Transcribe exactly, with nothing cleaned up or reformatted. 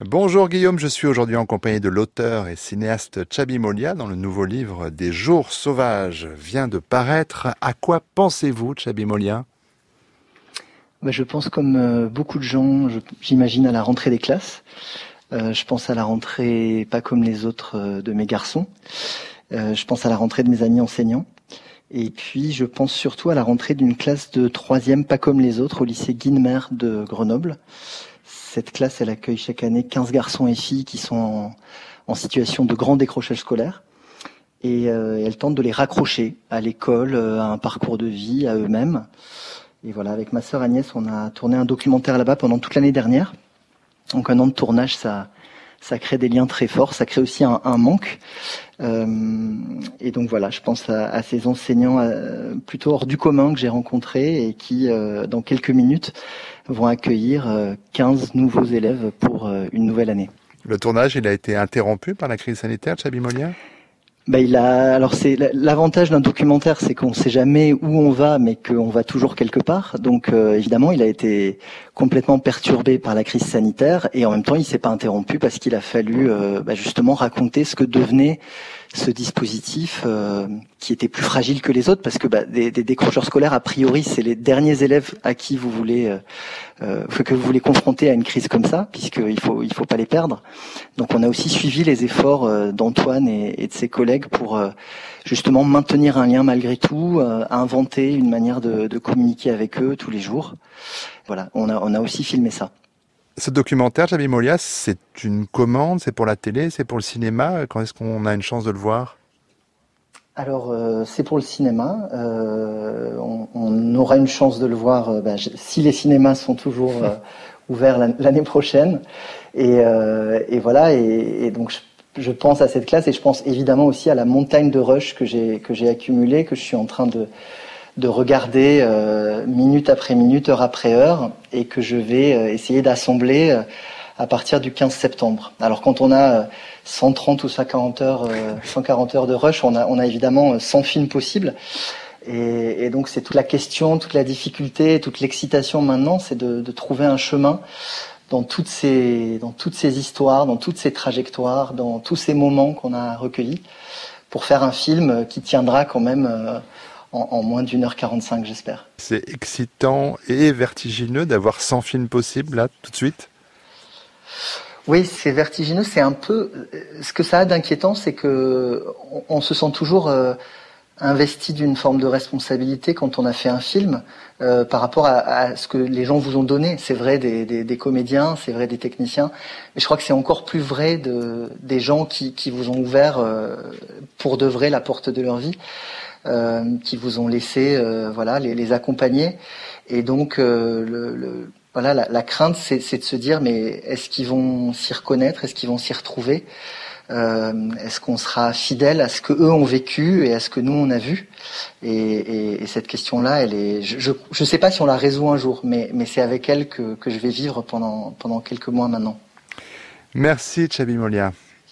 Bonjour Guillaume, je suis aujourd'hui en compagnie de l'auteur et cinéaste Tchabi Molia dans le nouveau livre Des jours sauvages vient de paraître. À quoi pensez-vous, Tchabi Molia ? Ben, je pense comme euh, beaucoup de gens, je, j'imagine à la rentrée des classes. Euh, je pense à la rentrée pas comme les autres euh, de mes garçons. Euh, je pense à la rentrée de mes amis enseignants. Et puis je pense surtout à la rentrée d'une classe de troisième pas comme les autres au lycée Guinemer de Grenoble. Cette classe, elle accueille chaque année quinze garçons et filles qui sont en, en situation de grand décrochage scolaire. Et euh, elle tente de les raccrocher à l'école, à un parcours de vie, à eux-mêmes. Et voilà, avec ma sœur Agnès, on a tourné un documentaire là-bas pendant toute l'année dernière. Donc un an de tournage, ça, ça crée des liens très forts, ça crée aussi un, un manque. Euh, et donc voilà, je pense à, à ces enseignants euh, plutôt hors du commun que j'ai rencontrés et qui, euh, dans quelques minutes, vont accueillir euh, quinze nouveaux élèves pour euh, une nouvelle année. Le tournage, il a été interrompu par la crise sanitaire, Tchabi Molia ? Bah, il a, alors c'est l'avantage d'un documentaire, c'est qu'on ne sait jamais où on va, mais qu'on va toujours quelque part. Donc euh, évidemment, il a été complètement perturbé par la crise sanitaire et en même temps, il s'est pas interrompu parce qu'il a fallu euh, bah, justement raconter ce que devenait ce dispositif euh, qui était plus fragile que les autres, parce que bah, des, des décrocheurs scolaires, a priori, c'est les derniers élèves à qui vous voulez euh, euh, que vous voulez confronter à une crise comme ça, puisqu'il faut il faut pas les perdre. Donc on a aussi suivi les efforts euh, d'Antoine et, et de ses collègues pour euh, justement maintenir un lien malgré tout, euh, inventer une manière de, de communiquer avec eux tous les jours. Voilà, on a on a aussi filmé ça. Ce documentaire, Tchabi Molia, c'est une commande, c'est pour la télé, c'est pour le cinéma. Quand est-ce qu'on a une chance de le voir ? Alors, euh, c'est pour le cinéma. Euh, on, on aura une chance de le voir euh, bah, si les cinémas sont toujours euh, ouverts l'année prochaine. Et, euh, et voilà. Et, et donc, je, je pense à cette classe et je pense évidemment aussi à la montagne de rush que j'ai que j'ai accumulée, que je suis en train de de regarder euh, minute après minute, heure après heure, et que je vais euh, essayer d'assembler euh, à partir du quinze septembre. Alors quand on a euh, cent trente ou cent quarante heures, euh, cent quarante heures de rush, on a, on a évidemment euh, cent films possibles. Et, et donc c'est toute la question, toute la difficulté, toute l'excitation maintenant, c'est de, de trouver un chemin dans toutes ces, dans toutes ces histoires, dans toutes ces trajectoires, dans tous ces moments qu'on a recueillis, pour faire un film qui tiendra quand même euh, En, en moins d'une heure quarante-cinq, j'espère. C'est excitant et vertigineux d'avoir cent films possibles, là, tout de suite ? Oui, c'est vertigineux. C'est un peu... Ce que ça a d'inquiétant, c'est que on, on se sent toujours euh, investi d'une forme de responsabilité quand on a fait un film euh, par rapport à, à ce que les gens vous ont donné. C'est vrai des, des, des comédiens, c'est vrai des techniciens, mais je crois que c'est encore plus vrai de, des gens qui, qui vous ont ouvert euh, pour de vrai la porte de leur vie. Euh, qui vous ont laissé euh, voilà les, les accompagner et donc euh, le, le voilà la, la crainte c'est, c'est de se dire mais est-ce qu'ils vont s'y reconnaître, est-ce qu'ils vont s'y retrouver, euh, est-ce qu'on sera fidèle à ce que eux ont vécu et à ce que nous on a vu et, et, et cette question là elle est je, je je sais pas si on la résout un jour mais mais c'est avec elle que que je vais vivre pendant pendant quelques mois maintenant. Merci Tchabi Molia.